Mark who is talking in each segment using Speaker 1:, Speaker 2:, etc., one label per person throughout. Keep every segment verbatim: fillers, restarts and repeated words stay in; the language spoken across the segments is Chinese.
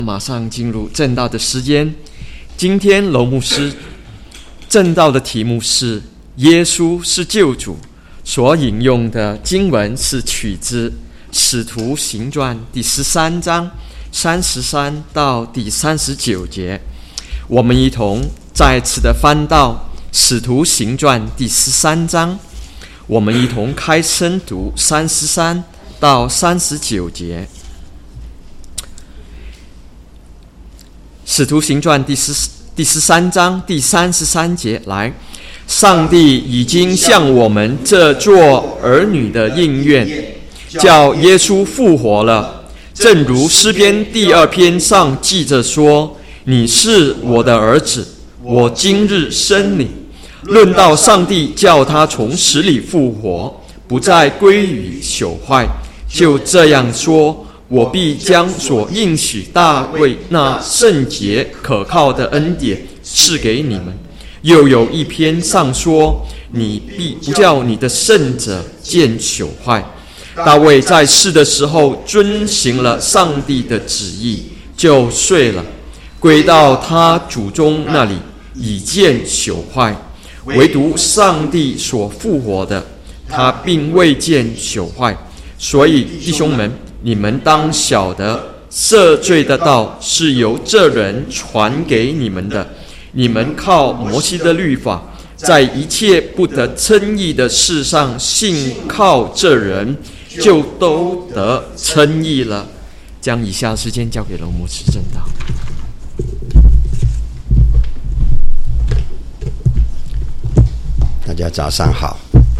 Speaker 1: 马上进入正道的时间。今天娄牧师正道的题目是耶稣是救主，所引用的经文是取自使徒行传第十三章三十三到第三十九节。我们一同再次的翻到使徒行传第十三章，我们一同开声读三十三到三十九节。使徒行传第十第十三章第三十三节，来，上帝已经向我们这做儿女的应愿，叫耶稣复活了，正如诗篇第二篇上记着说：你是我的儿子，我今日生你。论到上帝叫他从死里复活，不再归于朽坏，就这样说：我必将所应许大卫那圣洁可靠的恩典赐给你们。又有一篇上说：你必不叫你的圣者见朽坏。大卫在世的时候遵行了上帝的旨意，就睡了，归到他祖宗那里，已见朽坏。唯独上帝所复活的，他并未见朽坏。所以弟兄们，你们当晓得，赦罪的道是由这人传给你们的。你们靠摩西的律法，在一切不得称义的事上信靠这人，就都得称义了。将以下时间交给娄牧师正道。
Speaker 2: 大家早上好。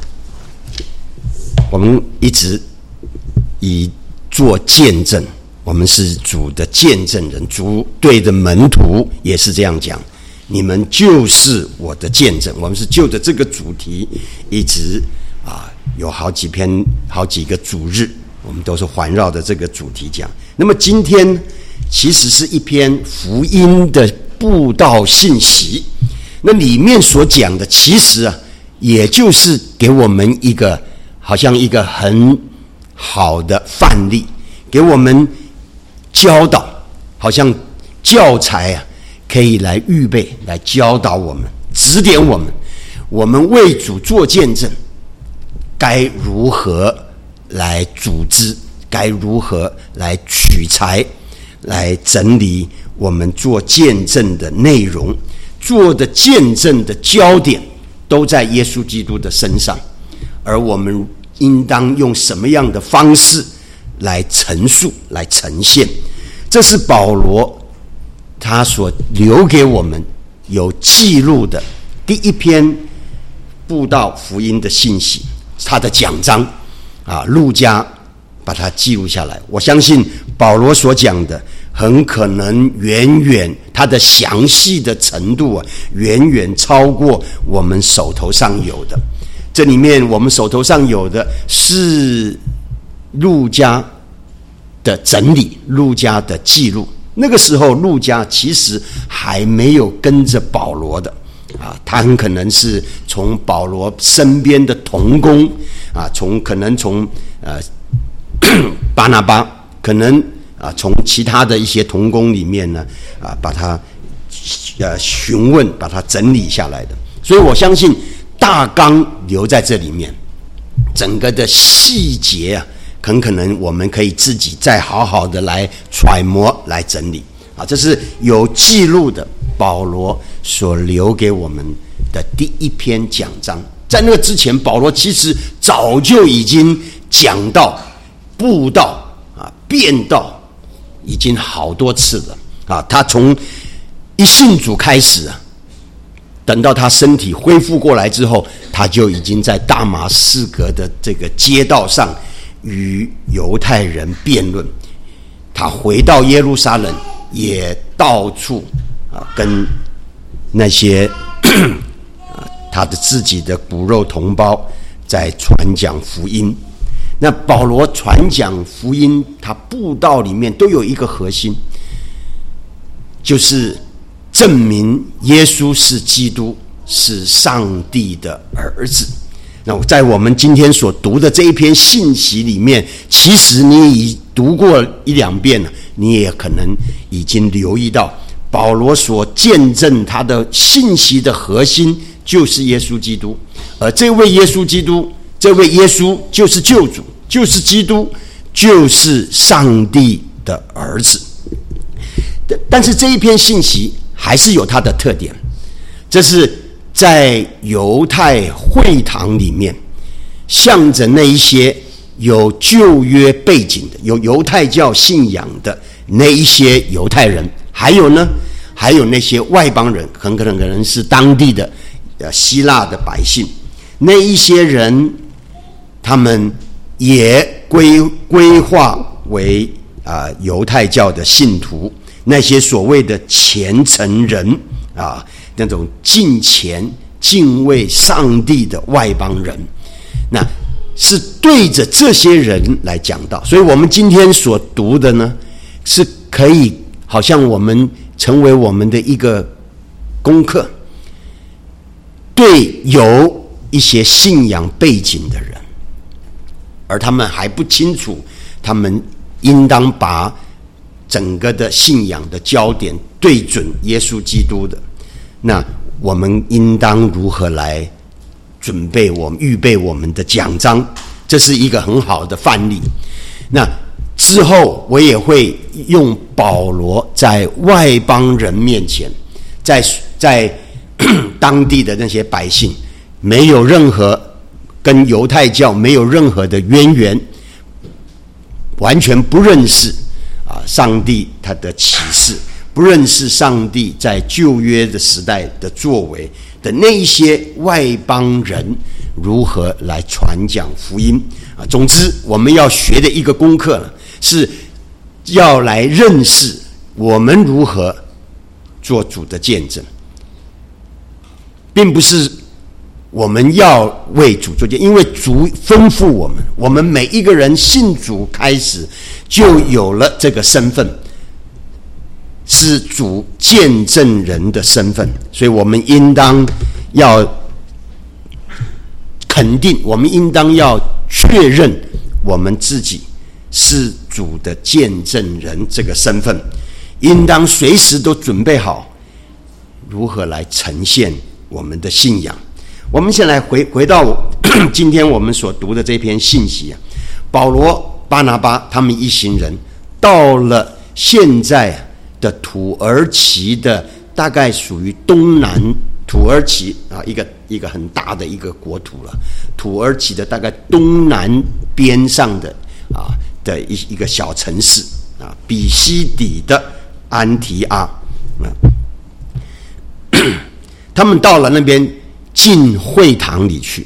Speaker 2: 我们一直以做见证，我们是主的见证人，主对着门徒也是这样讲，你们就是我的见证。我们是就着这个主题一直啊，有好几篇好几个主日，我们都是环绕着这个主题讲。那么今天其实是一篇福音的布道信息，那里面所讲的其实啊，也就是给我们一个好像一个很好的范例，给我们教导，好像教材啊，可以来预备，来教导我们，指点我们，我们为主做见证，该如何来组织，该如何来取材，来整理我们做见证的内容，做的见证的焦点都在耶稣基督的身上，而我们应当用什么样的方式来陈述，来呈现。这是保罗他所留给我们有记录的第一篇布道福音的信息，他的讲章啊，路加把它记录下来。我相信保罗所讲的很可能远远它的详细的程度啊，远远超过我们手头上有的。这里面我们手头上有的是路加的整理，路加的记录。那个时候路加其实还没有跟着保罗的啊，他很可能是从保罗身边的同工啊，从可能从呃巴拿巴，可能啊从其他的一些同工里面呢啊把它呃询问，把它整理下来的。所以我相信大纲留在这里面，整个的细节啊，很可能我们可以自己再好好的来揣摩，来整理啊。这是有记录的保罗所留给我们的第一篇讲章。在那个之前，保罗其实早就已经讲到布道啊、变道，已经好多次了啊。他从一信主开始啊，等到他身体恢复过来之后，他就已经在大马士革的这个街道上与犹太人辩论。他回到耶路撒冷，也到处啊跟那些啊他的自己的骨肉同胞在传讲福音。那保罗传讲福音，他布道里面都有一个核心，就是证明耶稣是基督，是上帝的儿子。那在我们今天所读的这一篇信息里面，其实你已读过一两遍了， 你也可能已经留意到，保罗所见证他的信息的核心就是耶稣基督，而这位耶稣基督，这位耶稣就是救主，就是基督，就是上帝的儿子。但是这一篇信息还是有它的特点，这是在犹太会堂里面，向着那一些有旧约背景的、有犹太教信仰的那一些犹太人，还有呢，还有那些外邦人，很可能可能是当地的呃希腊的百姓，那一些人，他们也归归化为啊、呃、犹太教的信徒。那些所谓的虔诚人啊，那种敬虔敬畏上帝的外邦人，那是对着这些人来讲道。所以我们今天所读的呢，是可以好像我们成为我们的一个功课，对有一些信仰背景的人，而他们还不清楚，他们应当把整个的信仰的焦点对准耶稣基督的，那我们应当如何来准备我们预备我们的讲章？这是一个很好的范例。那之后我也会用保罗在外邦人面前，在在当地的那些百姓没有任何跟犹太教没有任何的渊源，完全不认识啊，上帝他的启示，不认识上帝在旧约的时代的作为的那一些外邦人如何来传讲福音啊。总之，我们要学的一个功课呢，是要来认识我们如何做主的见证，并不是我们要为主做见证，因为主吩咐我们，我们每一个人信主开始就有了这个身份，是主见证人的身份，所以我们应当要肯定，我们应当要确认我们自己是主的见证人这个身份，应当随时都准备好如何来呈现我们的信仰。我们先来回回到今天我们所读的这篇信息啊，保罗、巴拿巴他们一行人到了现在的土耳其的大概属于东南土耳其啊，一个一个很大的一个国土了。土耳其的大概东南边上的啊的一一个小城市啊，比西底的安提阿啊，他们到了那边进会堂里去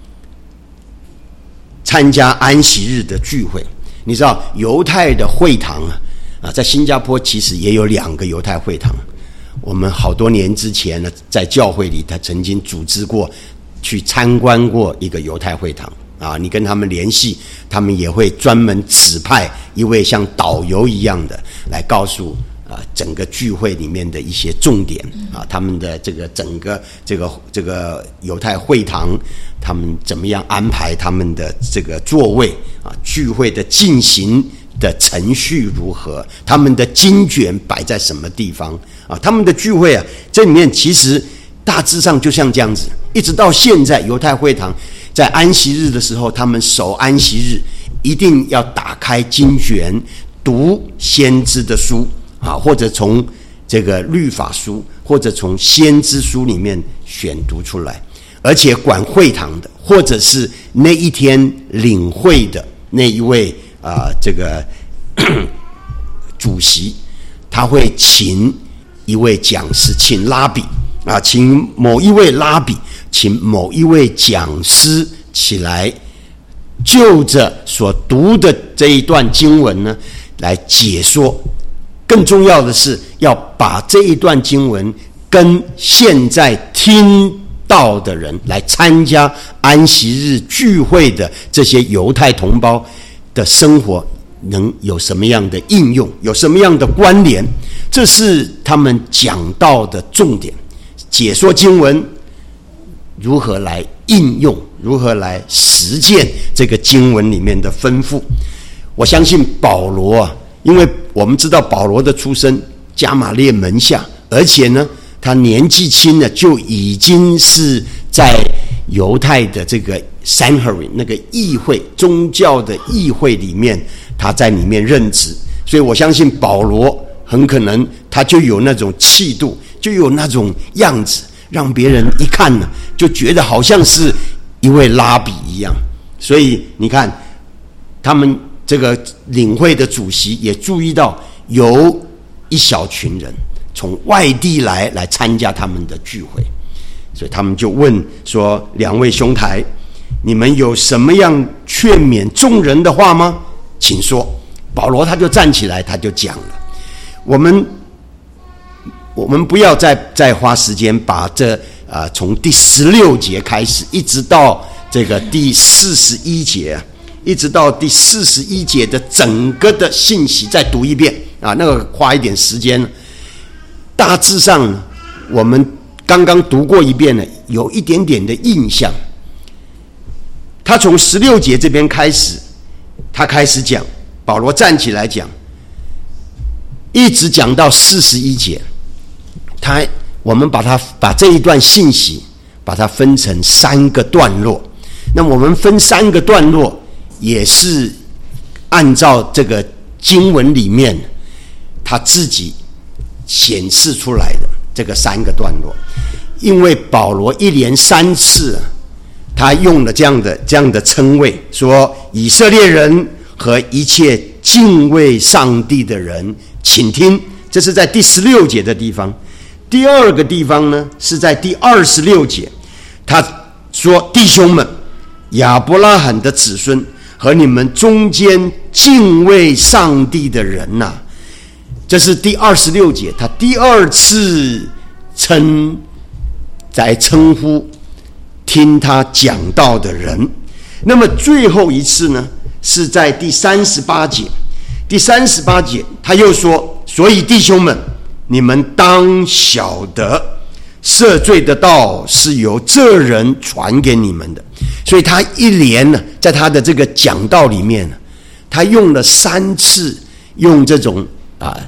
Speaker 2: 参加安息日的聚会。你知道犹太的会堂啊，啊，在新加坡其实也有两个犹太会堂。我们好多年之前呢，在教会里，他曾经组织过去参观过一个犹太会堂啊。你跟他们联系，他们也会专门指派一位像导游一样的来告诉啊整个聚会里面的一些重点啊，他们的这个整个这个这个犹太会堂，他们怎么样安排他们的这个座位啊，聚会的进行的程序如何，他们的经卷摆在什么地方啊？他们的聚会啊，这里面其实大致上就像这样子，一直到现在，犹太会堂在安息日的时候，他们守安息日一定要打开经卷，读先知的书啊，或者从这个律法书，或者从先知书里面选读出来，而且管会堂的，或者是那一天领会的那一位啊、呃，这个主席，他会请一位讲师，请拉比啊，请某一位拉比，请某一位讲师起来，就着所读的这一段经文呢，来解说。更重要的是，要把这一段经文跟现在听到的人，来参加安息日聚会的这些犹太同胞的生活能有什么样的应用，有什么样的关联，这是他们讲到的重点。解说经文如何来应用，如何来实践这个经文里面的吩咐。我相信保罗啊， 因为我们知道保罗的出身加马列门下，而且呢他年纪轻呢就已经是在犹太的这个 Sanhedrin 那个议会宗教的议会里面，他在里面任职，所以我相信保罗很可能他就有那种气度，就有那种样子，让别人一看呢就觉得好像是一位拉比一样。所以你看他们这个领会的主席也注意到有一小群人从外地来来参加他们的聚会，所以他们就问说，两位兄台，你们有什么样劝勉众人的话吗？请说。保罗他就站起来，他就讲了，我们我们不要再再花时间把这啊、呃、从第十六节开始一直到这个第四十一节，一直到第四十一节的整个的信息再读一遍啊，那个花一点时间。大致上我们刚刚读过一遍了，有一点点的印象。他从十六节这边开始，他开始讲，保罗站起来讲，一直讲到四十一节。他我们把它把这一段信息把它分成三个段落。那我们分三个段落，也是按照这个经文里面他自己显示出来的这个三个段落。因为保罗一连三次他用了这样的这样的称谓，说以色列人和一切敬畏上帝的人请听，这是在第十六节的地方。第二个地方呢是在第二十六节，他说弟兄们，亚伯拉罕的子孙和你们中间敬畏上帝的人呐、啊，这是第二十六节，他第二次称在称呼听他讲道的人。那么最后一次呢是在第三十八节，第三十八节他又说，所以弟兄们，你们当晓得赦罪的道是由这人传给你们的。所以他一连呢，在他的这个讲道里面呢，他用了三次用这种啊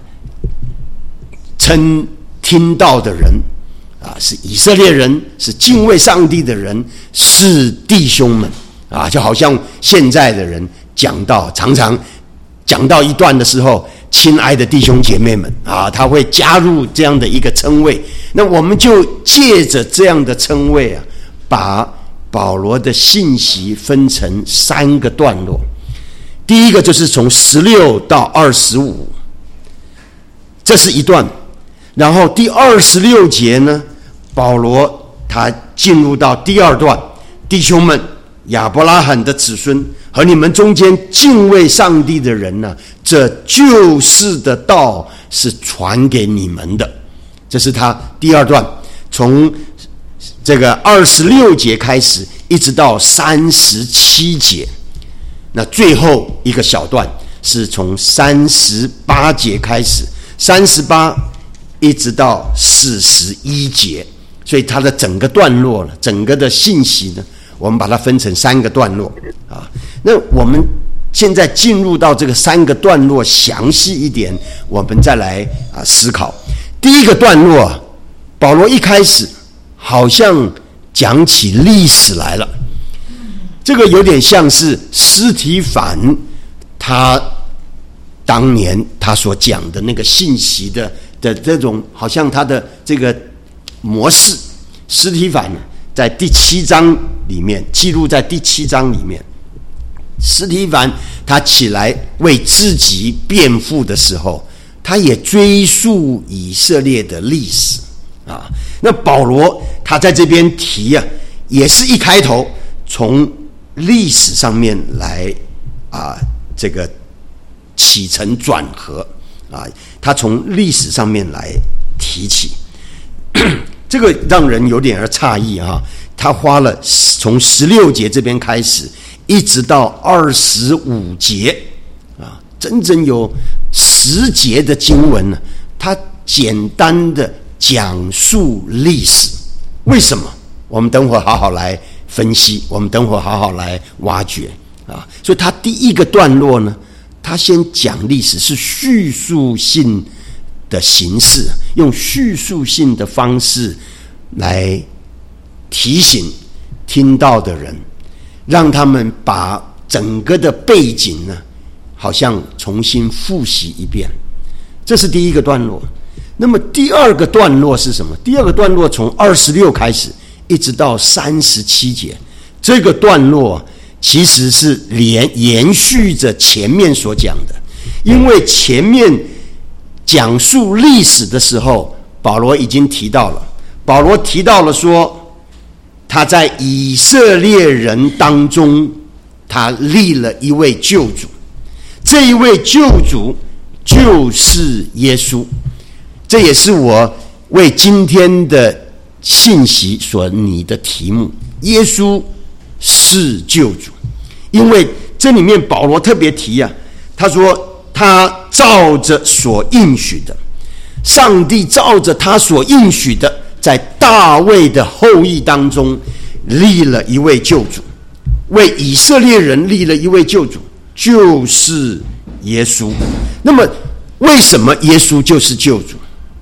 Speaker 2: 称听到的人啊是以色列人，是敬畏上帝的人，是弟兄们啊，就好像现在的人讲道，常常讲到一段的时候，亲爱的弟兄姐妹们啊，他会加入这样的一个称谓。那我们就借着这样的称谓啊，把保罗的信息分成三个段落。第一个就是从十六到二十五，这是一段。然后第二十六节呢，保罗他进入到第二段，弟兄们，亚伯拉罕的子孙和你们中间敬畏上帝的人呢、啊，这救世的道是传给你们的。这是他第二段，从这个二十六节开始一直到三十七节。那最后一个小段是从三十八节开始，三十八一直到四十一节。所以它的整个段落了，整个的信息呢，我们把它分成三个段落啊。那我们现在进入到这个三个段落详细一点，我们再来啊思考。第一个段落啊，保罗一开始好像讲起历史来了，这个有点像是司提反他当年他所讲的那个信息的的这种，好像他的这个模式。司提反在第七章里面记录，在第七章里面，司提反他起来为自己辩护的时候，他也追溯以色列的历史啊。那保罗他在这边提啊，也是一开头从历史上面来啊，这个起承转合啊，他从历史上面来提起。这个让人有点儿诧异啊！他花了从十六节这边开始，一直到二十五节啊，整整有十节的经文呢。他简单的讲述历史，为什么？我们等会儿好好来分析，我们等会儿好好来挖掘啊。所以他第一个段落呢， 他先讲历史，是叙述性的形式，用叙述性的方式来提醒听到的人，让他们把整个的背景呢，好像重新复习一遍。这是第一个段落。那么第二个段落是什么？第二个段落从二十六开始，一直到三十七节。这个段落其实是连延续着前面所讲的，因为前面讲述历史的时候，保罗已经提到了，保罗提到了说，他在以色列人当中，他立了一位救主，这一位救主就是耶稣。这也是我为今天的信息所拟的题目，耶稣是救主。因为这里面保罗特别提啊，他说他照着所应许的，上帝照着他所应许的，在大卫的后裔当中立了一位救主，为以色列人立了一位救主，就是耶稣。那么为什么耶稣就是救主？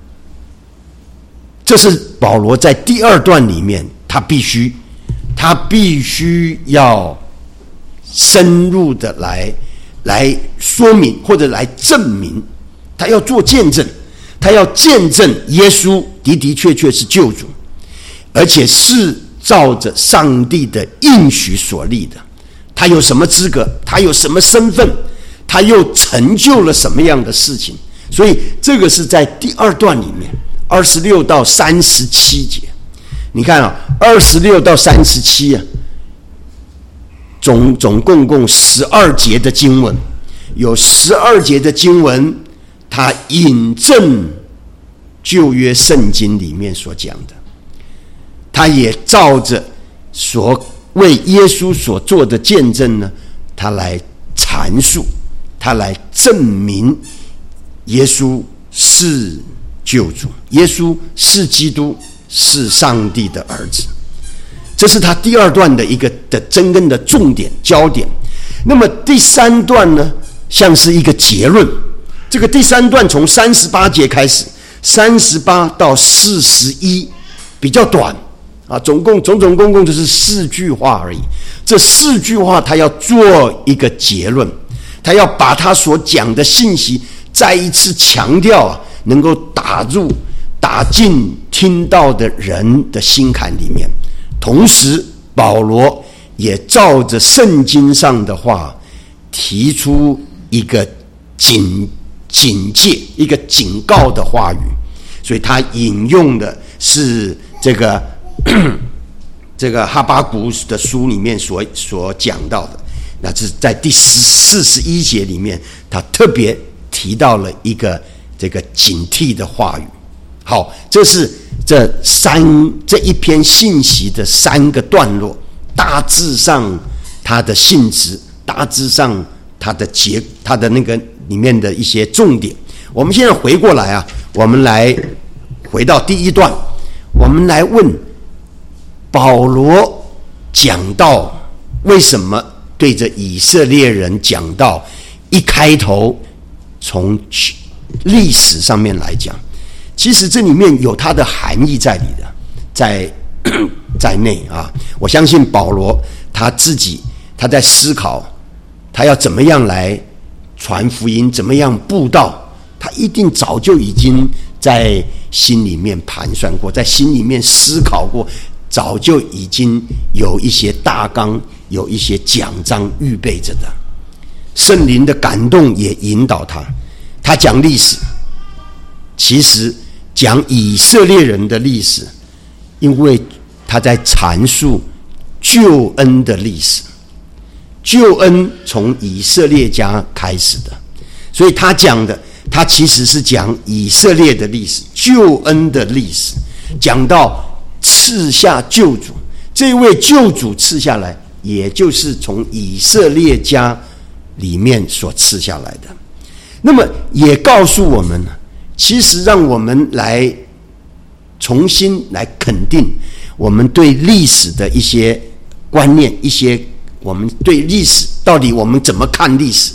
Speaker 2: 这是保罗在第二段里面，他必须他必须要深入的来来说明，或者来证明，他要做见证，他要见证耶稣的的确确是救主，而且是照着上帝的应许所立的。他有什么资格？他有什么身份？他又成就了什么样的事情？所以这个是在第二段里面二十六到三十七节。你看啊，二十六到三十七啊，总总共共十二节的经文，有十二节的经文，它引证旧约圣经里面所讲的，他也照着所为耶稣所做的见证呢，他来阐述，他来证明耶稣是救主，耶稣是基督，是上帝的儿子。这是他第二段的一个的真根的重点焦点。那么第三段呢，像是一个结论。这个第三段从三十八节开始，三十八到四十一，比较短啊，总共总总共共就是四句话而已。这四句话他要做一个结论，他要把他所讲的信息再一次强调啊，能够打入打进听到的人的心坎里面。同时保罗也照着圣经上的话提出一个警警戒，一个警告的话语。所以他引用的是这个这个哈巴谷的书里面所所讲到的。那是在第四十一节里面，他特别提到了一个这个警惕的话语。好，这是这三这一篇信息的三个段落，大致上它的性质，大致上它的结，它的那个里面的一些重点。我们现在回过来啊，我们来回到第一段，我们来问保罗讲到为什么对着以色列人讲到，一开头从历史上面来讲，其实这里面有它的含义在里的，在在内啊。我相信保罗他自己他在思考，他要怎么样来传福音，怎么样布道，他一定早就已经在心里面盘算过，在心里面思考过，早就已经有一些大纲，有一些讲章预备着的。圣灵的感动也引导他，他讲历史，其实讲以色列人的历史，因为他在阐述救恩的历史，救恩从以色列家开始的，所以他讲的，他其实是讲以色列的历史，救恩的历史，讲到赐下救主，这位救主赐下来，也就是从以色列家里面所赐下来的。那么也告诉我们，其实让我们来重新来肯定我们对历史的一些观念，一些我们对历史到底我们怎么看历史，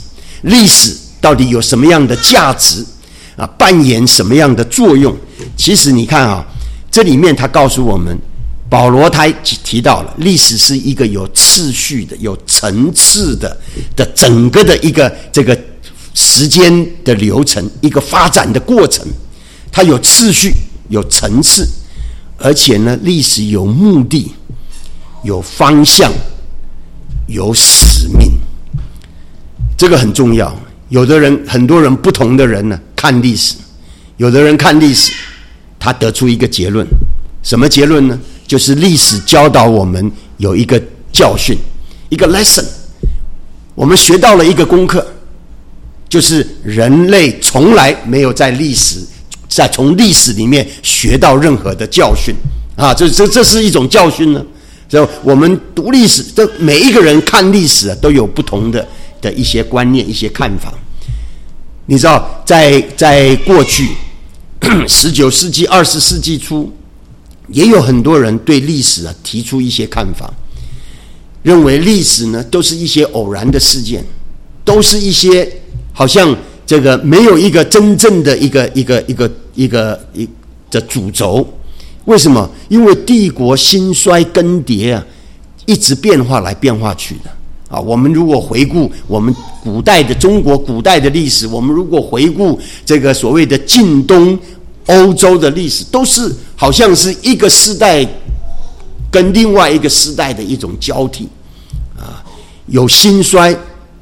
Speaker 2: 历史到底有什么样的价值啊？扮演什么样的作用？其实你看啊，这里面他告诉我们，保罗他提到了历史是一个有次序的、有层次的的整个的一个这个时间的流程，一个发展的过程。它有次序、有层次，而且呢，历史有目的、有方向、有使命。这个很重要。有的人，很多人不同的人呢，看历史，有的人看历史，他得出一个结论，什么结论呢？就是历史教导我们有一个教训，一个 lesson， 我们学到了一个功课，就是人类从来没有在历史，在从历史里面学到任何的教训啊！这这这是一种教训呢。所以我们读历史，这每一个人看历史啊，都有不同的的一些观念、一些看法。你知道，在在过去十九世纪、二十世纪初，也有很多人对历史啊提出一些看法，认为历史呢都是一些偶然的事件，都是一些好像这个没有一个真正的一个一个一个一个一的主轴。为什么？因为帝国兴衰更迭啊，一直变化来变化去的啊。我们如果回顾我们古代的中国古代的历史，我们如果回顾这个所谓的近东欧洲的历史，都是好像是一个时代跟另外一个时代的一种交替啊，有兴衰，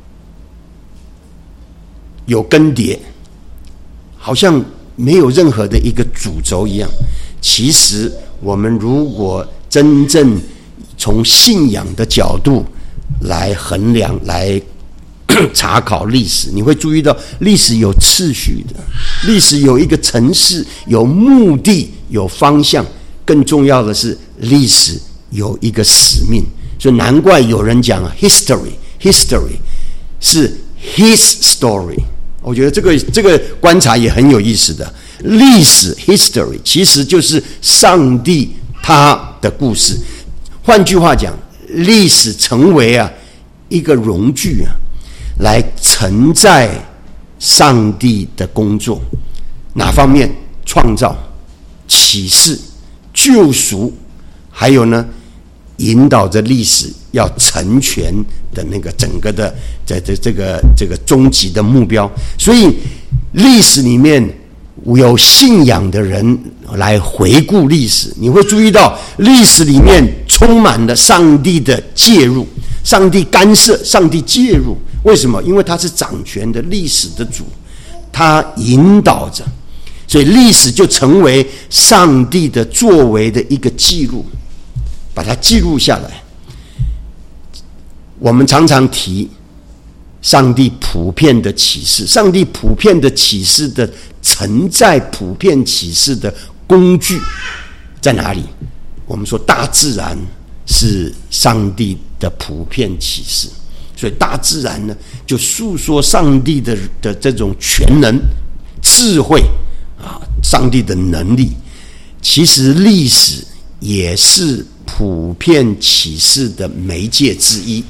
Speaker 2: 有更迭，好像没有任何的一个主轴一样。其实我们如果真正从信仰的角度来衡量、来查考历史，你会注意到历史有次序的，历史有一个层次，有目的，有方向。更重要的是，历史有一个使命。所以难怪有人讲 history history 是 his story。我觉得这个这个观察也很有意思的。历史 history 其实就是上帝他的故事。换句话讲，历史成为啊一个容具啊，来承载上帝的工作。哪方面？创造、启示、救赎，还有呢，引导着历史要成全的那个整个的在这这个这个终极的目标。所以历史里面有信仰的人来回顾历史，你会注意到历史里面充满了上帝的介入，上帝干涉，上帝介入。为什么？因为他是掌权的历史的主，他引导着，所以历史就成为上帝的作为的一个记录，把它记录下来。我们常常提上帝普遍的启示，上帝普遍的启示的承载普遍启示的工具在哪里？我们说大自然是上帝的普遍启示，所以大自然呢，就诉说上帝的的这种全能、智慧啊，上帝的能力。其实历史也是普遍启示的媒介之一。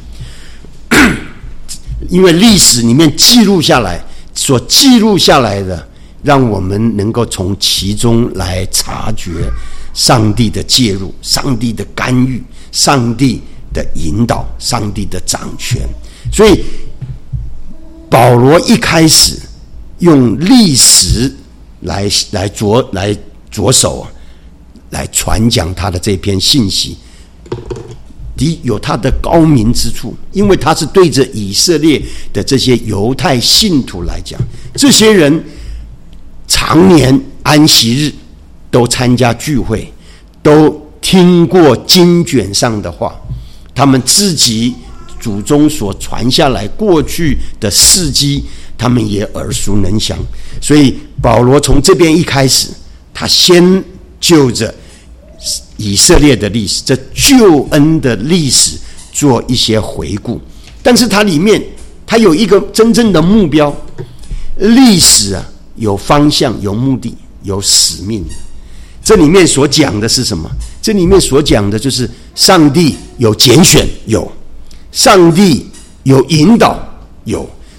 Speaker 2: 因为历史里面记录下来，所记录下来的，让我们能够从其中来察觉上帝的介入、上帝的干预、上帝的引导、上帝的掌权。所以保罗一开始用历史来来着来着手来传讲他的这篇信息，的有他的高明之处，因为他是对着以色列的这些犹太信徒来讲，这些人常年安息日都参加聚会，都听过经卷上的话，他们自己祖宗所传下来过去的事迹，他们也耳熟能详。所以保罗从这边一开始，他先就着以色列的历史，这救恩的历史做一些回顾。但是它里面它有一个真正的目标，历史啊有方向、有目的、有使命。这里面所讲的是什么？这里面所讲的就是上帝有拣选，有；上帝有引导，有；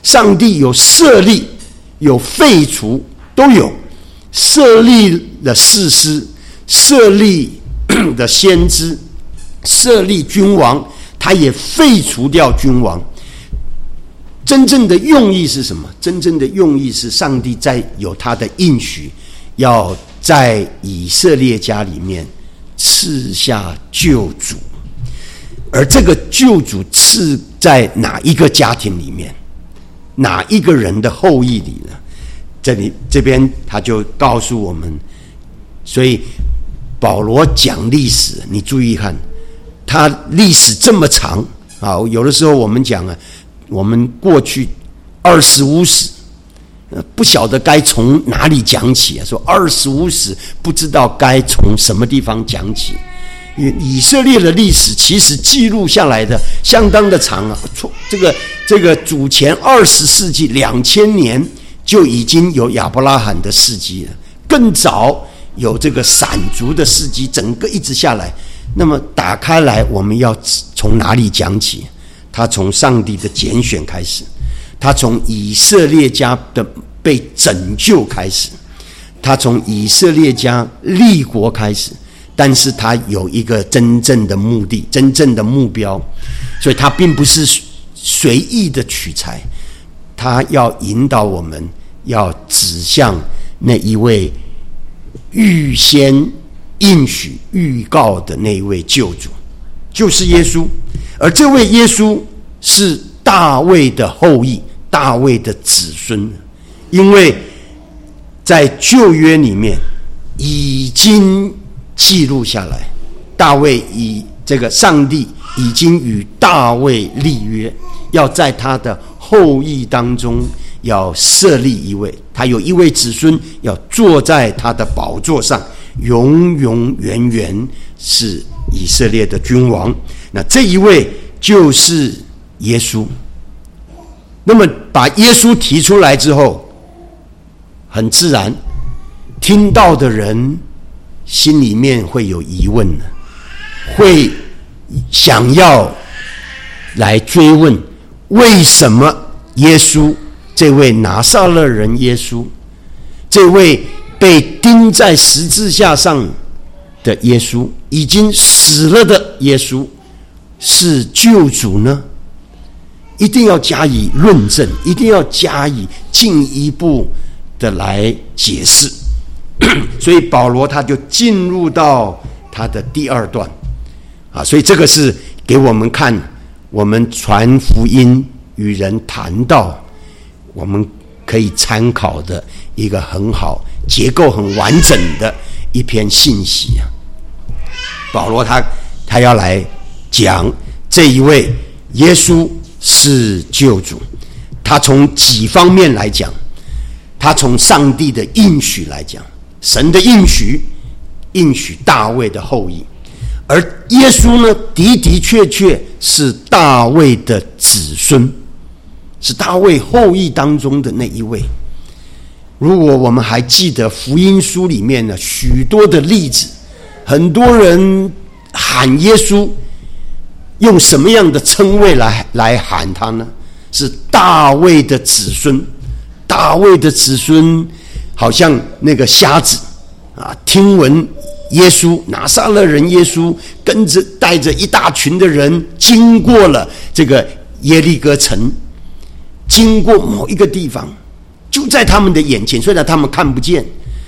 Speaker 2: 上帝有设立，有废除，都有设立了士师，设立的先知，设立君王，他也废除掉君王。真正的用意是什么？真正的用意是上帝在有他的应许，要在以色列家里面赐下救主。而这个救主赐在哪一个家庭里面，哪一个人的后裔里呢？这里这边他就告诉我们，所以保罗讲历史，你注意看，他历史这么长啊，有的时候我们讲啊，我们过去二十五史，不晓得该从哪里讲起啊，说二十五史不知道该从什么地方讲起。以色列的历史其实记录下来的相当的长啊，这个这个主前二十世纪两千年就已经有亚伯拉罕的事迹了，更早有这个闪族的事迹，整个一直下来。那么打开来，我们要从哪里讲起？他从上帝的拣选开始，他从以色列家的被拯救开始，他从以色列家立国开始。但是他有一个真正的目的，真正的目标，所以他并不是随意的取材，他要引导我们，要指向那一位预先应许预告的那一位救主，就是耶稣。而这位耶稣是大卫的后裔，大卫的子孙，因为在旧约里面已经记录下来，大卫以这个上帝已经与大卫立约，要在他的后裔当中要设立一位，他有一位子孙要坐在他的宝座上，永永远远是以色列的君王。那这一位就是耶稣。那么把耶稣提出来之后，很自然听到的人心里面会有疑问，会想要来追问，为什么耶稣，这位拿撒勒人耶稣，这位被钉在十字架上的耶稣，已经死了的耶稣，是救主呢？一定要加以论证，一定要加以进一步的来解释。所以保罗他就进入到他的第二段啊，所以这个是给我们看，我们传福音与人谈道，我们可以参考的一个很好、结构很完整的一篇信息啊。保罗他他要来讲这一位耶稣是救主，他从几方面来讲，他从上帝的应许来讲。神的应许，应许大卫的后裔，而耶稣呢，的的确确是大卫的子孙，是大卫后裔当中的那一位。如果我们还记得福音书里面呢，许多的例子，很多人喊耶稣，用什么样的称谓来来喊他呢？是大卫的子孙，大卫的子孙。好像那个瞎子啊，听闻耶稣拿撒勒人耶稣跟着带着一大群的人经过了这个耶利哥城，经过某一个地方，就在他们的眼前，虽然他们看不见，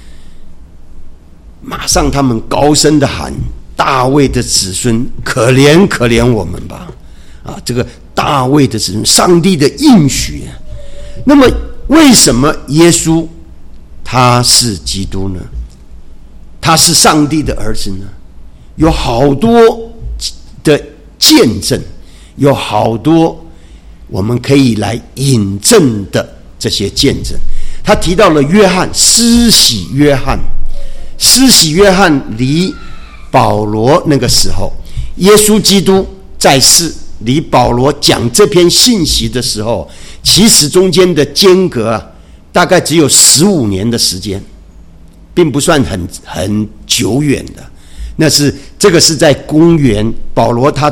Speaker 2: 马上他们高声的喊：大卫的子孙，可怜可怜我们吧！啊，这个大卫的子孙，上帝的应许。那么为什么耶稣他是基督呢？他是上帝的儿子呢？有好多的见证，有好多我们可以来引证的这些见证。他提到了约翰，施洗约翰，施洗约翰离保罗那个时候，耶稣基督在世，离保罗讲这篇信息的时候，其实中间的间隔啊，大概只有十五年的时间，并不算很很久远的。那是这个是在公元保罗他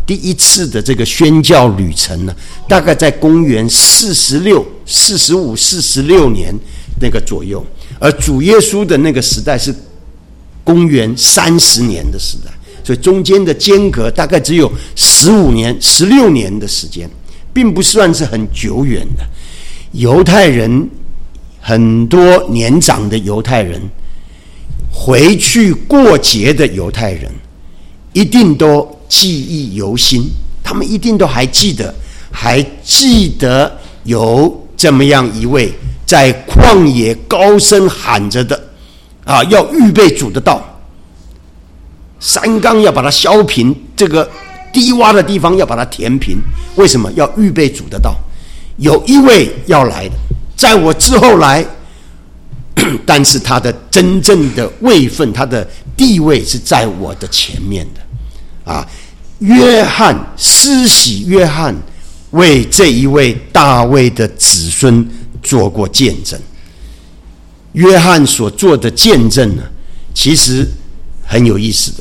Speaker 2: 第一次的这个宣教旅程呢，大概在公元四十六、四十五、四十六年那个左右，而主耶稣的那个时代是公元三十年的时代，所以中间的间隔大概只有十五年、十六年的时间，并不算是很久远的。犹太人很多年长的犹太人，回去过节的犹太人，一定都记忆犹新，他们一定都还记得，还记得有这么样一位在旷野高声喊着的啊，要预备主的道，山冈要把它削平，这个低洼的地方要把它填平。为什么要预备主的道？有一位要来的，在我之后来，但是他的真正的位分，他的地位是在我的前面的。啊，约翰，施洗约翰为这一位大卫的子孙做过见证。约翰所做的见证呢，其实很有意思的。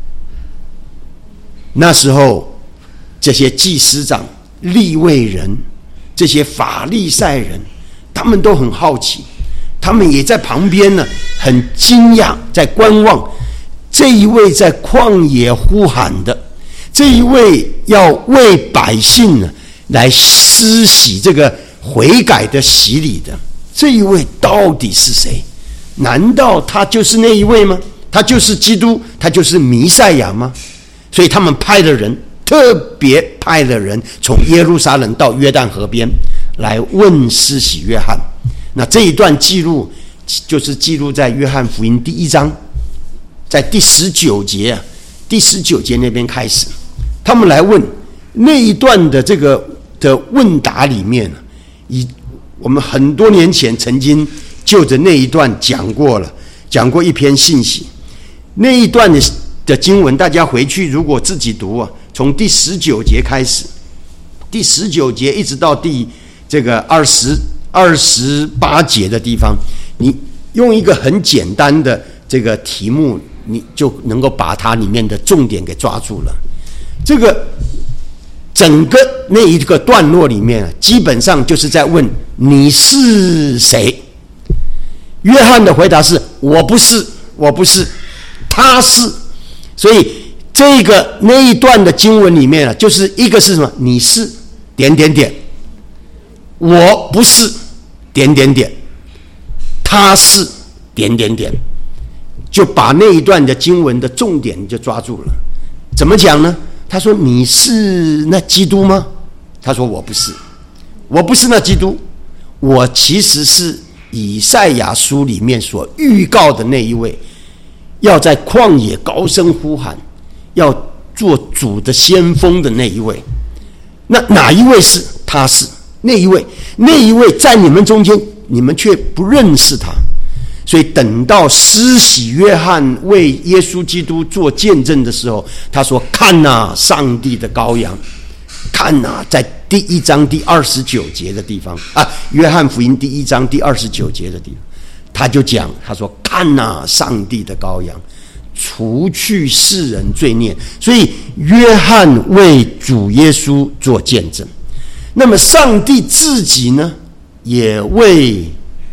Speaker 2: 那时候，这些祭司长、利未人、这些法利赛人，他们都很好奇，他们也在旁边呢，很惊讶，在观望。这一位在旷野呼喊的，这一位要为百姓呢来施洗这个悔改的洗礼的，这一位到底是谁？难道他就是那一位吗？他就是基督，他就是弥赛亚吗？所以他们派了人，特别派了人从耶路撒冷到约旦河边来问施洗约翰。那这一段记录就是记录在约翰福音第一章，在第十九节啊，第十九节那边开始，他们来问那一段的这个的问答里面，以我们很多年前曾经就着那一段讲过了，讲过一篇信息。那一段的的经文，大家回去如果自己读啊，从第十九节开始，第十九节一直到第这个二十二十八节的地方，你用一个很简单的这个题目，你就能够把它里面的重点给抓住了。这个整个那一个段落里面，基本上就是在问你是谁。约翰的回答是：我不是，我不是，他是。所以这个那一段的经文里面啊，就是一个是什么？你是点点点，我不是点点点，他是点点点，就把那一段的经文的重点就抓住了。怎么讲呢？他说：你是那基督吗？他说：我不是，我不是那基督，我其实是以赛亚书里面所预告的那一位，要在旷野高声呼喊，要做主的先锋的那一位。那哪一位是？他是那一位，那一位在你们中间，你们却不认识他。所以等到施洗约翰为耶稣基督做见证的时候，他说：看哪，上帝的羔羊！看哪，在第一章第二十九节的地方啊，约翰福音第一章第二十九节的地方，他就讲，他说：看哪，上帝的羔羊，除去世人罪孽。所以约翰为主耶稣做见证，那么上帝自己呢，也为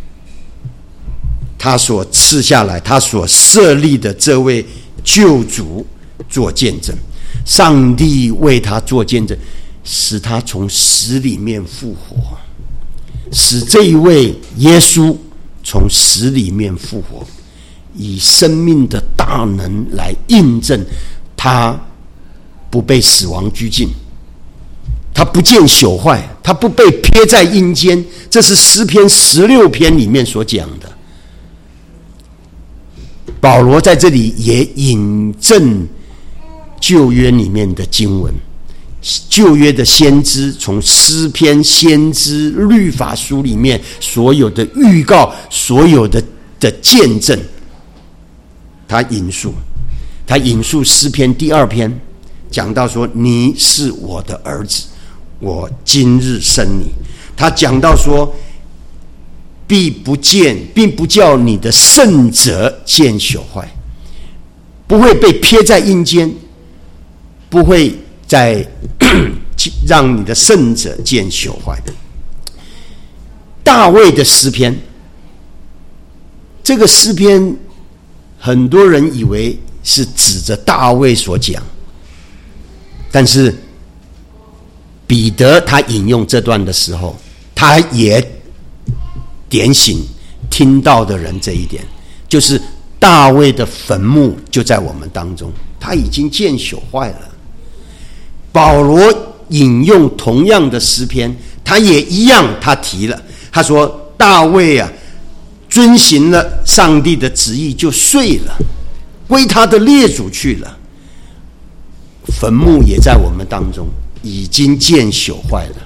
Speaker 2: 他所赐下来，他所设立的这位救主做见证。上帝为他做见证，使他从死里面复活，使这一位耶稣从死里面复活，以生命的大能来印证他不被死亡拘禁，他不见朽坏，他不被撇在阴间。这是诗篇十六篇里面所讲的。保罗在这里也引证旧约里面的经文，旧约的先知从诗篇、先知、律法书里面所有的预告，所有的的见证，他引述，他引述诗篇第二篇，讲到说：你是我的儿子，我今日生你。他讲到说：必不见，并不叫你的圣者见朽坏，不会被撇在阴间，不会在让你的圣者见朽坏。大卫的诗篇，这个诗篇很多人以为是指着大卫所讲，但是彼得他引用这段的时候，他也点醒听到的人这一点，就是大卫的坟墓就在我们当中，他已经见朽坏了。保罗引用同样的诗篇，他也一样，他提了，他说大卫啊，遵行了上帝的旨意就睡了，归他的列祖去了，坟墓也在我们当中，已经见朽坏了。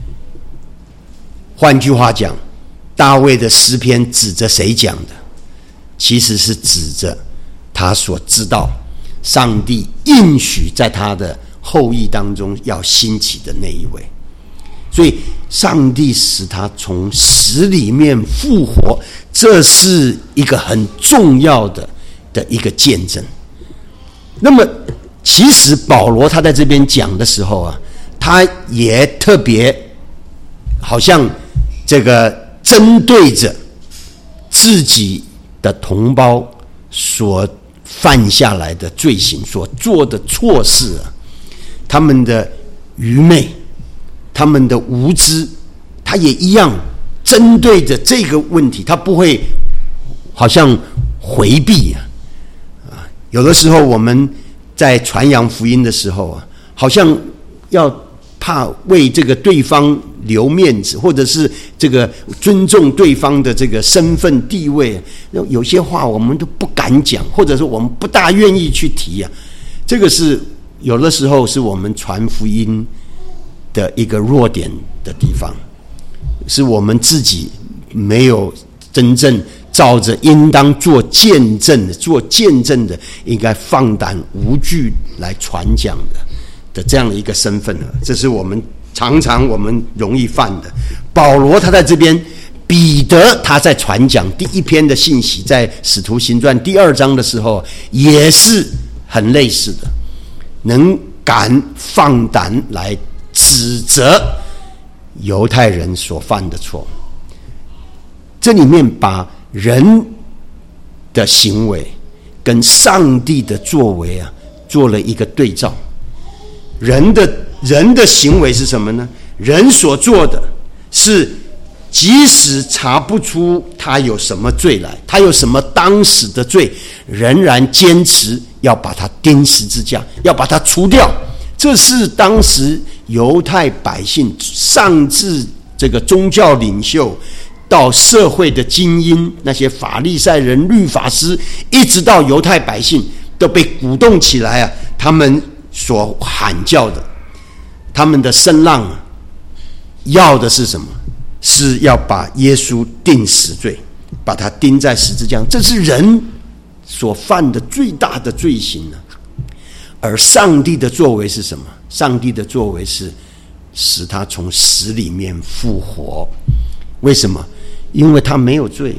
Speaker 2: 换句话讲，大卫的诗篇指着谁讲的？其实是指着他所知道上帝应许在他的后裔当中要兴起的那一位。所以上帝使他从死里面复活，这是一个很重要的的一个见证。那么其实保罗他在这边讲的时候啊，他也特别好像这个针对着自己的同胞所犯下来的罪行，所做的错事啊，他们的愚昧，他们的无知，他也一样针对着这个问题，他不会好像回避啊。啊，有的时候我们在传扬福音的时候啊，好像要怕为这个对方留面子，或者是这个尊重对方的这个身份地位，有些话我们都不敢讲，或者是我们不大愿意去提啊。这个是有的时候是我们传福音的一个弱点的地方，是我们自己没有真正照着应当做见证的、做见证的，应该放胆无惧来传讲的的这样的一个身份了。这是我们常常我们容易犯的。保罗他在这边，彼得他在传讲第一篇的信息，在使徒行传第二章的时候，也是很类似的，能敢放胆来指责犹太人所犯的错。这里面把人的行为跟上帝的作为啊做了一个对照。人的人的行为是什么呢？人所做的是，即使查不出他有什么罪来，他有什么当时的罪，仍然坚持要把他钉十字架，要把他除掉。这是当时犹太百姓，上至这个宗教领袖，到社会的精英，那些法利赛人、律法师，一直到犹太百姓，都被鼓动起来啊！他们所喊叫的，他们的声浪啊，要的是什么？是要把耶稣定死罪，把他钉在十字架上。这是人所犯的最大的罪行呢、啊。而上帝的作为是什么？上帝的作为是使他从死里面复活。为什么？因为他没有罪，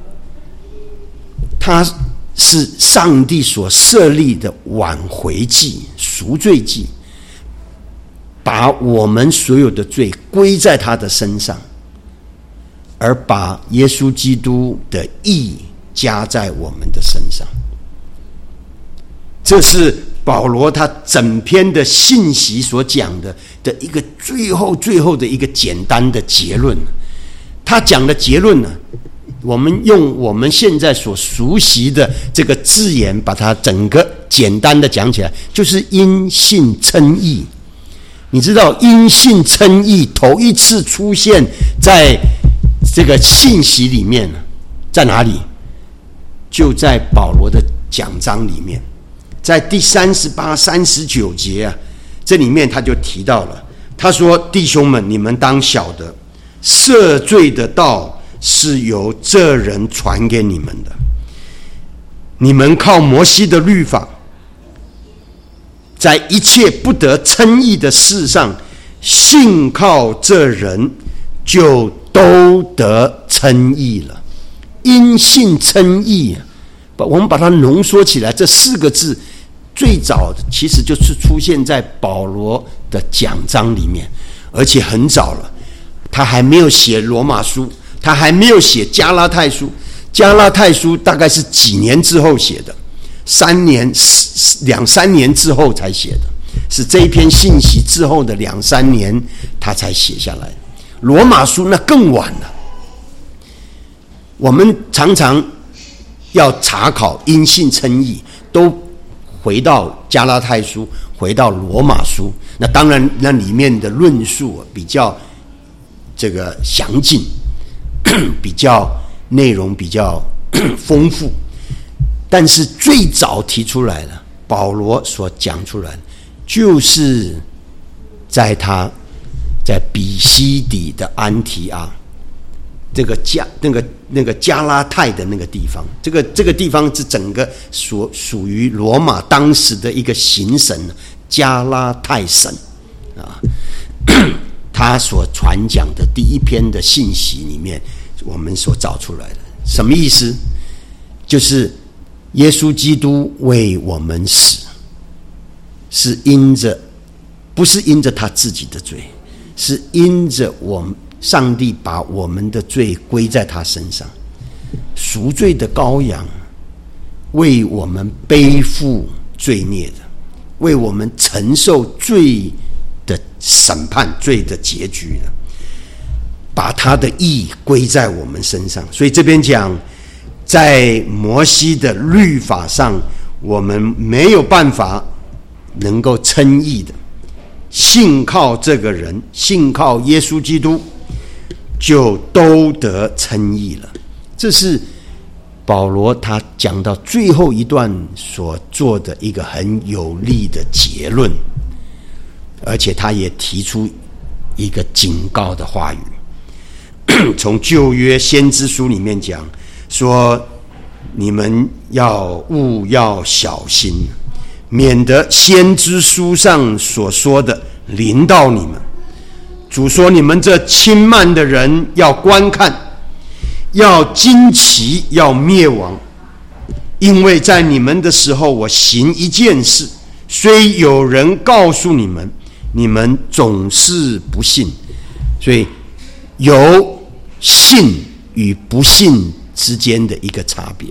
Speaker 2: 他是上帝所设立的挽回祭、赎罪祭，把我们所有的罪归在他的身上，而把耶稣基督的义加在我们的身上。这是保罗他整篇的信息所讲的的一个最后最后的一个简单的结论。他讲的结论呢，我们用我们现在所熟悉的这个字眼，把它整个简单的讲起来，就是因信称义。你知道因信称义头一次出现在这个信息里面，在哪里？就在保罗的讲章里面，在第三十八、三十九节啊，这里面他就提到了，他说：“弟兄们，你们当晓得，赦罪的道是由这人传给你们的。你们靠摩西的律法，在一切不得称义的事上，信靠这人，就都得称义了。因信称义，我们把它浓缩起来，这四个字最早其实就是出现在保罗的讲章里面，而且很早了。他还没有写罗马书，他还没有写加拉太书。加拉太书大概是几年之后写的，三年两三年之后才写的，是这一篇信息之后的两三年他才写下来。罗马书那更晚了。我们常常要查考因信称义，都回到加拉太书，回到罗马书。那当然，那里面的论述比较这个详尽，比较内容比较丰富。但是最早提出来的，保罗所讲出来的，就是在他在比西底的安提阿，这个加那个那个加拉太的那个地方，这个这个地方是整个所属于罗马当时的一个行省加拉太省啊。他所传讲的第一篇的信息里面，我们所找出来的什么意思？就是耶稣基督为我们死，是因着不是因着他自己的罪，是因着我们上帝把我们的罪归在他身上，赎罪的羔羊为我们背负罪孽的，为我们承受罪的审判、罪的结局的，把他的义归在我们身上。所以这边讲，在摩西的律法上，我们没有办法能够称义的，信靠这个人，信靠耶稣基督，就都得称义了。这是保罗他讲到最后一段所做的一个很有力的结论，而且他也提出一个警告的话语。从旧约先知书里面讲说，你们要务要小心，免得先知书上所说的临到你们。主说，你们这轻慢的人要观看，要惊奇，要灭亡，因为在你们的时候，我行一件事，虽有人告诉你们，你们总是不信。所以有信与不信之间的一个差别。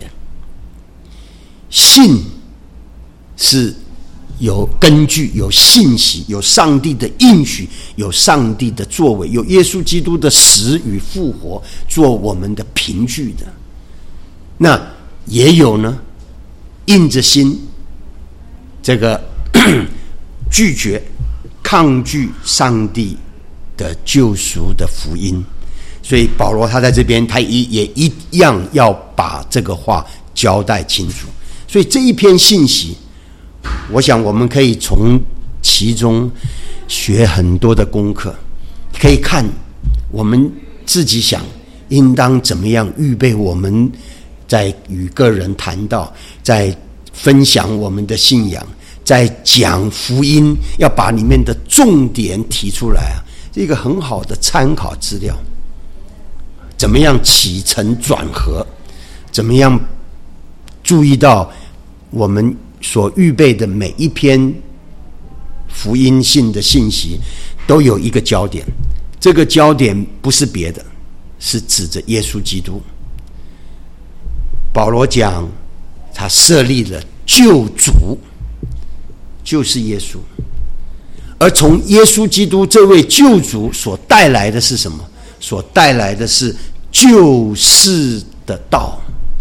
Speaker 2: 信是有根据、有信息、有上帝的应许、有上帝的作为、有耶稣基督的死与复活做我们的凭据的。那也有呢，硬着心这个拒绝、抗拒上帝的救赎的福音。所以保罗他在这边，他也一样要把这个话交代清楚。所以这一篇信息，我想我们可以从其中学很多的功课，可以看我们自己想应当怎么样预备我们在与个人谈道，在分享我们的信仰，在讲福音，要把里面的重点提出来啊，是一个很好的参考资料。怎么样起承转合，怎么样注意到我们所预备的每一篇福音性的信息都有一个焦点，这个焦点不是别的，是指着耶稣基督。保罗讲他设立了救主，就是耶稣，而从耶稣基督这位救主所带来的是什么？所带来的是救世的道，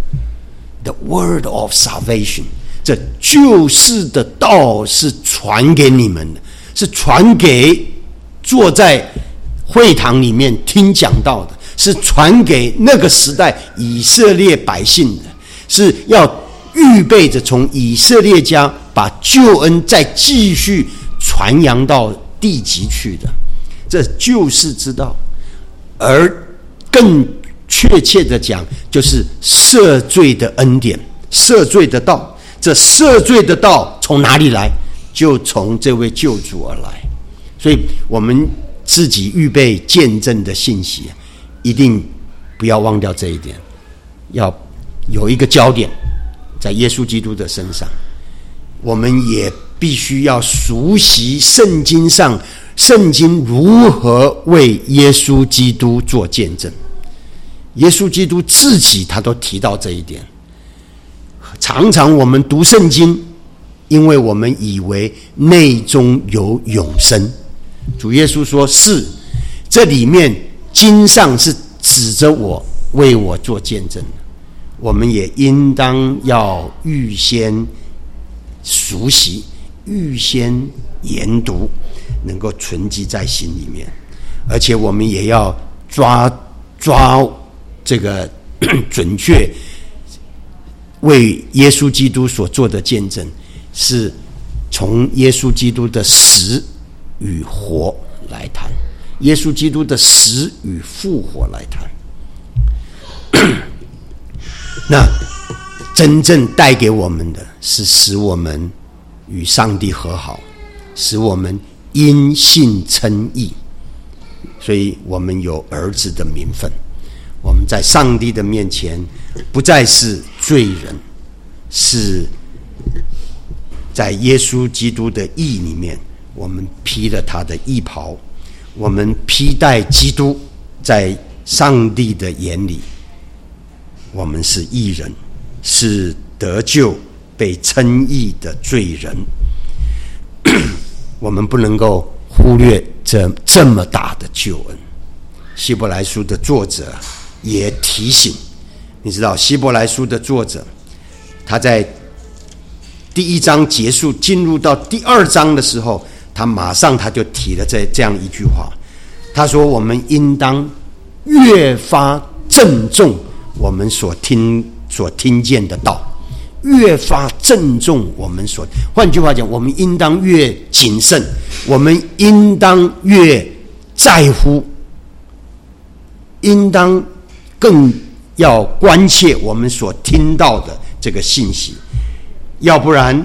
Speaker 2: The word of salvation。 这救世的道是传给你们的，是传给坐在会堂里面听讲道的，是传给那个时代以色列百姓的，是要预备着从以色列家把救恩再继续传扬到地极去的，这救世之道。而更确切的讲，就是赦罪的恩典，赦罪的道。这赦罪的道从哪里来？就从这位救主而来。所以我们自己预备见证的信息，一定不要忘掉这一点，要有一个焦点在耶稣基督的身上， 我们也必须要熟悉圣经上圣经如何为耶稣基督做见证。耶稣基督自己他都提到这一点。常常我们读圣经，因为我们以为内中有永生。主耶稣说，是，这里面经上是指着我，为我做见证。我们也应当要预先熟悉，预先研读，能够存记在心里面。而且我们也要抓抓这个准确，为耶稣基督所做的见证，是从耶稣基督的死与活来谈，耶稣基督的死与复活来谈。那真正带给我们的是使我们与上帝和好，使我们因信称义，所以我们有儿子的名分。我们在上帝的面前不再是罪人，是在耶稣基督的义里面，我们披了他的义袍，我们披戴基督，在上帝的眼里我们是义人，是得救被称义的罪人。我们不能够忽略这这么大的救恩。希伯来书的作者也提醒，你知道希伯来书的作者他在第一章结束进入到第二章的时候，他马上他就提了这这样一句话，他说，我们应当越发郑重我们所听所听见的道，越发郑重我们所，换句话讲，我们应当越谨慎，我们应当越在乎，应当更要关切我们所听到的这个信息，要不然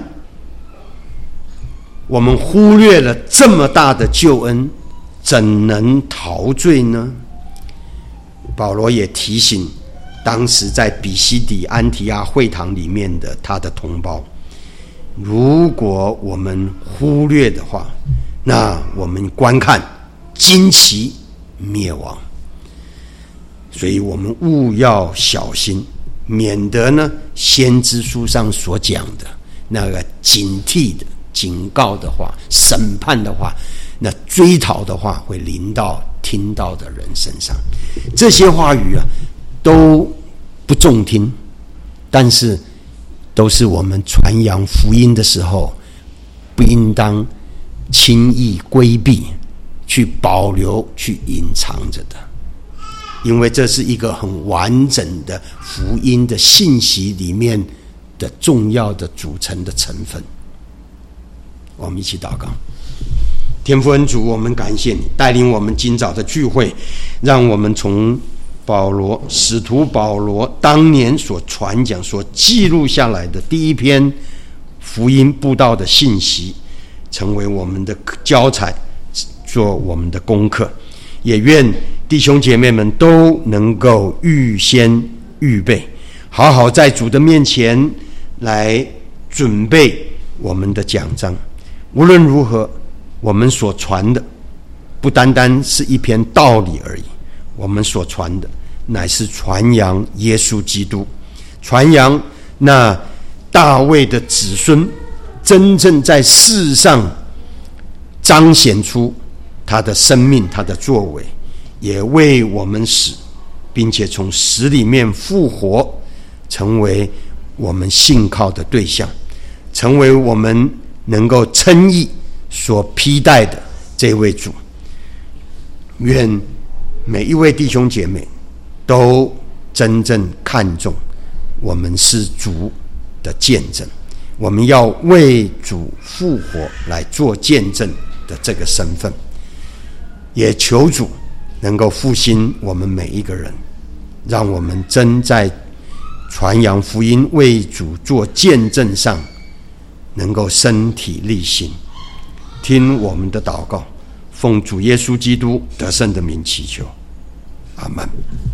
Speaker 2: 我们忽略了这么大的救恩，怎能逃罪呢？保罗也提醒当时在比西底安提阿会堂里面的他的同胞，如果我们忽略的话，那我们观看旌旗灭亡。所以我们务要小心，免得呢先知书上所讲的那个警惕的警告的话、审判的话、那追讨的话会临到听到的人身上。这些话语啊都不中听，但是都是我们传扬福音的时候不应当轻易规避、去保留、去隐藏着的。因为这是一个很完整的福音的信息里面的重要的组成的成分。我们一起祷告。天父恩主，我们感谢你带领我们今早的聚会，让我们从保罗使徒保罗当年所传讲所记录下来的第一篇福音布道的信息，成为我们的教材，做我们的功课。也愿弟兄姐妹们都能够预先预备，好好在主的面前来准备我们的讲章。无论如何，我们所传的不单单是一篇道理而已，我们所传的乃是传扬耶稣基督，传扬那大卫的子孙真正在世上彰显出他的生命，他的作为，也为我们死，并且从死里面复活，成为我们信靠的对象，成为我们能够称义所披戴的这位主。愿每一位弟兄姐妹都真正看重我们是主的见证，我们要为主复活来做见证的这个身份。也求主能够复兴我们每一个人，让我们真在传扬福音、为主做见证上能够身体力行。听我们的祷告，奉主耶稣基督得胜的名祈求，阿们。